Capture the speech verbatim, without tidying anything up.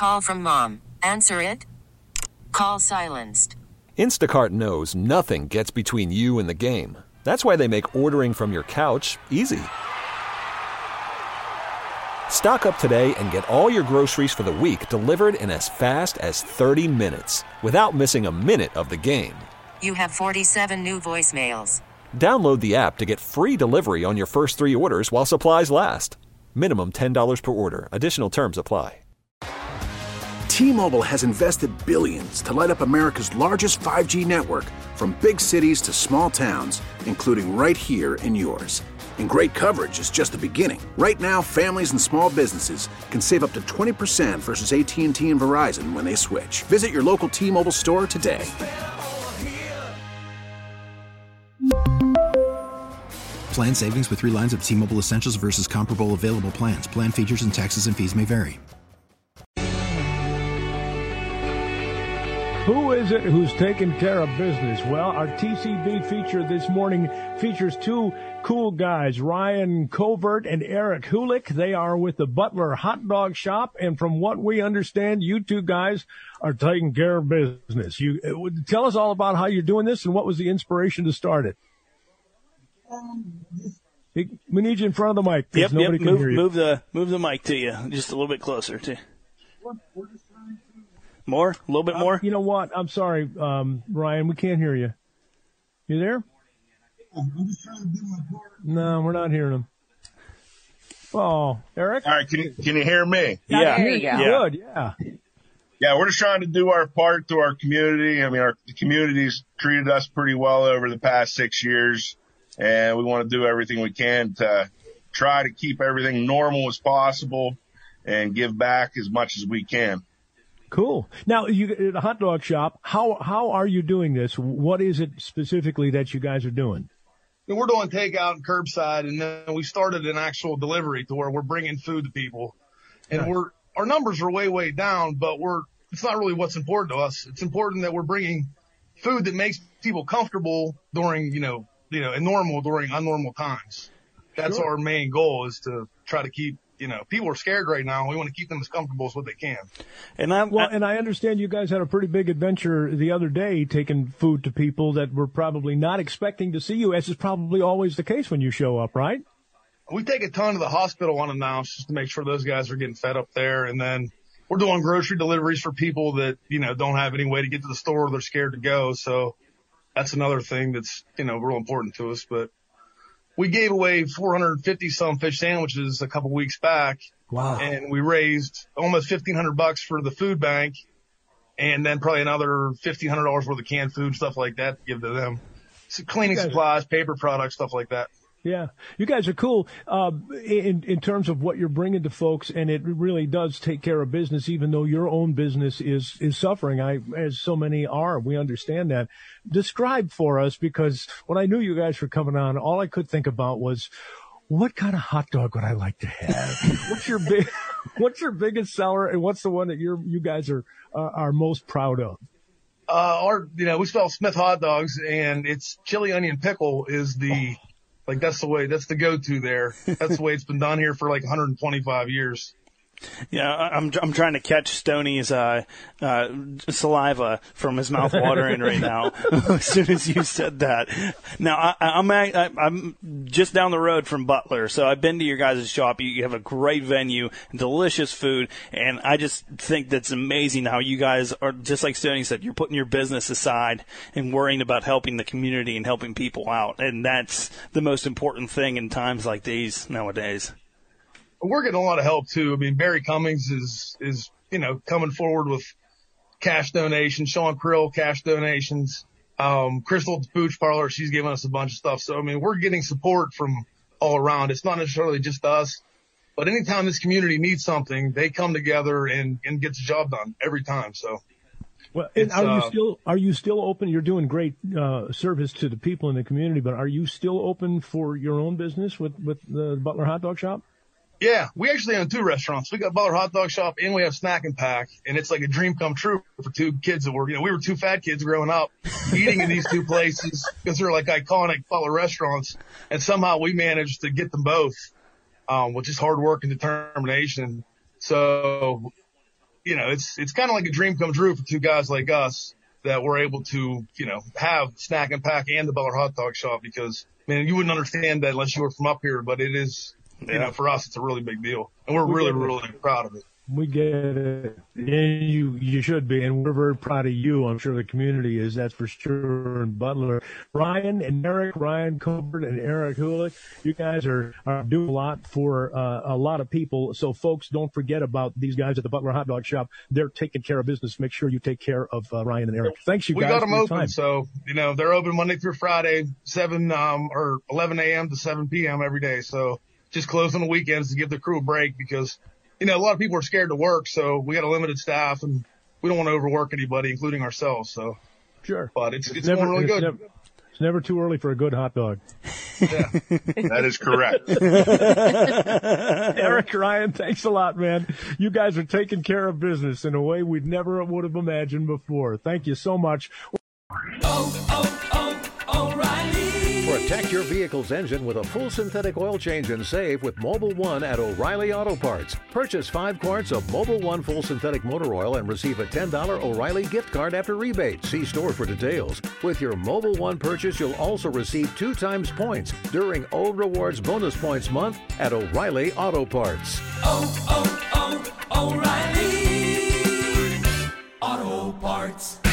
Call from mom. Answer it. Call silenced. Instacart knows nothing gets between you and the game. That's why they make ordering from your couch easy. Stock up today and get all your groceries for the week delivered in as fast as thirty minutes without missing a minute of the game. You have forty-seven new voicemails. Download the app to get free delivery on your first three orders while supplies last. Minimum ten dollars per order. Additional terms apply. T-Mobile has invested billions to light up America's largest five G network, from big cities to small towns, including right here in yours. And great coverage is just the beginning. Right now, families and small businesses can save up to twenty percent versus A T and T and Verizon when they switch. Visit your local T-Mobile store today. Plan savings with three lines of T-Mobile Essentials versus comparable available plans. Plan features and taxes and fees may vary. Who is it who's taking care of business? Well, our T C B feature this morning features two cool guys, Ryan Covert and Eric Hulick. They are with the Butler Hot Dog Shop, and from what we understand, you two guys are taking care of business. You uh, tell us all about how you're doing this and what was the inspiration to start it. Um, we need you in front of the mic. Yep, nobody yep. Can Move, hear you. move the move the mic to you, just a little bit closer to. More? A little bit more? Uh, you know what? I'm sorry, um, Ryan. We can't hear you. You there? I'm just trying to do my part. No, we're not hearing him. Oh, Eric? All right, can you, can you hear me? Yeah. There you go. Yeah. Good, yeah. Yeah, we're just trying to do our part to our community. I mean, our the community's treated us pretty well over the past six years, and we want to do everything we can to try to keep everything normal as possible and give back as much as we can. Cool. Now, you at the hot dog shop, how how are you doing this? What is it specifically that you guys are doing? And we're doing takeout and curbside, and then we started an actual delivery to where we're bringing food to people. And we're our numbers are way, way down, but we're it's not really what's important to us. It's important that we're bringing food that makes people comfortable during, you know, you know, and normal during unnormal times. That's sure. Our main goal is to try to keep, you know, people are scared right now. We want to keep them as comfortable as what they can. And I, well, and I understand you guys had a pretty big adventure the other day, taking food to people that were probably not expecting to see you, as is probably always the case when you show up, right? We take a ton to the hospital unannounced just to make sure those guys are getting fed up there. And then we're doing grocery deliveries for people that, you know, don't have any way to get to the store. They're scared to go. So that's another thing that's, you know, real important to us. But we gave away four hundred fifty some fish sandwiches a couple weeks back. Wow. And we raised almost fifteen hundred bucks for the food bank, and then probably another fifteen hundred dollars worth of canned food, stuff like that to give to them. So cleaning supplies, paper products, stuff like that. Yeah, you guys are cool uh, in in terms of what you're bringing to folks, and it really does take care of business, even though your own business is is suffering. I, as so many are, we understand that. Describe for us, because when I knew you guys were coming on, all I could think about was, what kind of hot dog would I like to have? What's your big, what's your biggest seller, and what's the one that you're you guys are uh, are most proud of? Uh, our, you know, we spell Smith hot dogs, and it's chili onion pickle is the. Like, that's the way, that's the go-to there. That's the way it's been done here for like one hundred twenty-five years. Yeah, I'm I'm trying to catch Stoney's uh, uh, saliva from his mouth watering right now as soon as you said that. Now, I, I'm I, I'm just down the road from Butler, so I've been to your guys' shop. You have a great venue, delicious food, and I just think that's amazing how you guys are, just like Stoney said, you're putting your business aside and worrying about helping the community and helping people out, and that's the most important thing in times like these nowadays. We're getting a lot of help too. I mean, Barry Cummings is, is, you know, coming forward with cash donations. Sean Krill, cash donations. Um, Crystal at the Pooch Parlor, she's giving us a bunch of stuff. So, I mean, we're getting support from all around. It's not necessarily just us, but anytime this community needs something, they come together and, and get the job done every time. So. Well, and are uh, you still, are you still open? You're doing great, uh, service to the people in the community, but are you still open for your own business with, with the Butler Hot Dog Shop? Yeah, we actually own two restaurants. We got Butler Hot Dog Shop and we have Snack and Pack, and it's like a dream come true for two kids that were, you know, we were two fat kids growing up eating in these two places because they're like iconic Butler restaurants, and somehow we managed to get them both, um, with just hard work and determination. So you know, it's, it's kind of like a dream come true for two guys like us that we're able to, you know, have Snack and Pack and the Butler Hot Dog Shop because, man, you wouldn't understand that unless you were from up here, but it is, you know, for us, it's a really big deal. And we're really, really proud of it. We get it. And you, you should be. And we're very proud of you. I'm sure the community is, that's for sure. And Butler, Ryan and Eric, Ryan Covert and Eric Hulick, you guys are, are doing a lot for uh, a lot of people. So, folks, don't forget about these guys at the Butler Hot Dog Shop. They're taking care of business. Make sure you take care of uh, Ryan and Eric. Thanks, you we guys. We got them open. Time. So, you know, they're open Monday through Friday, seven um, or eleven a.m. to seven p.m. every day. So just close on the weekends to give the crew a break because, you know, a lot of people are scared to work, so we got a limited staff, and we don't want to overwork anybody, including ourselves. So, sure, but it's it's, it's never, going really it's good. Never, it's never too early for a good hot dog. Yeah, that is correct. Eric, Ryan, thanks a lot, man. You guys are taking care of business in a way we never would have imagined before. Thank you so much. Oh, oh, oh, O'Reilly. Protect your vehicle's engine with a full synthetic oil change and save with Mobil one at O'Reilly Auto Parts. Purchase five quarts of Mobil one full synthetic motor oil and receive a ten dollars O'Reilly gift card after rebate. See store for details. With your Mobil one purchase, you'll also receive two times points during O Rewards Bonus Points Month at O'Reilly Auto Parts. Oh, oh, oh, O'Reilly Auto Parts.